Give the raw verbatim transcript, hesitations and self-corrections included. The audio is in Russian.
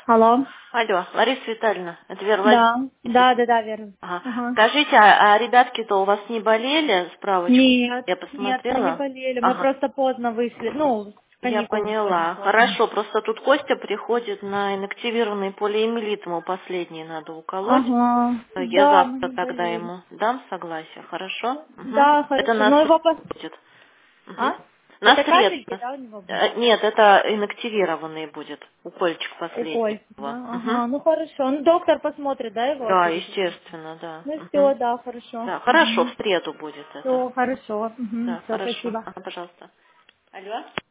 Алло. Алло, Лариса Витальевна, это Вера Да, Владимировна. да, да, да, верно. Ага. Ага. Скажите, а, а ребятки-то у вас не болели? Справочку Нет, я нет, мы не посмотрела. болели. Мы Ага, просто поздно вышли. Ну, с я каникул выходим поняла. поздно. Хорошо, просто тут Костя приходит на инактивированный полиэмилит, ему последний надо уколоть. Ага. Я Да, мы завтра не тогда болели. ему дам согласие, хорошо? Угу. Да, Это хорошо. на Но его пос... среду будет. Угу. А? На Это среду. капельки, да, у него будет? Э, Нет, это инактивированный будет, укольчик последний. Укольчик, его. да? Угу. Ага, ну хорошо. Ну, доктор посмотрит, да, его Да, перед этим? естественно, да. Ну Мгм. все, да, хорошо. Да, хорошо, Угу. в среду будет это. Все, хорошо. Угу. Да, Все, хорошо. спасибо. Ага, пожалуйста. Алло.